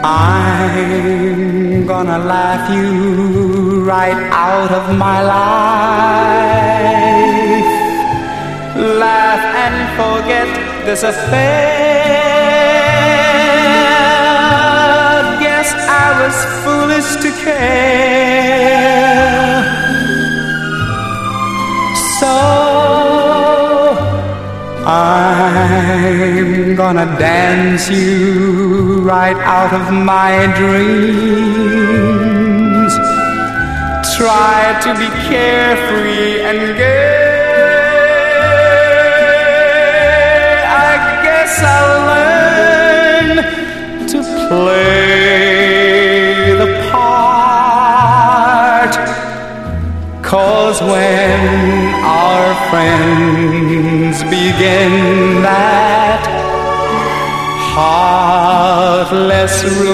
I'm gonna laugh you right out of my life. Laugh and forget this affair. Guess I was foolish to care. So I'm gonna dance you right out of my dreams. Try to be carefree and gay. I guess I'll learn to play the part. 'Cause when our friends begin that heartless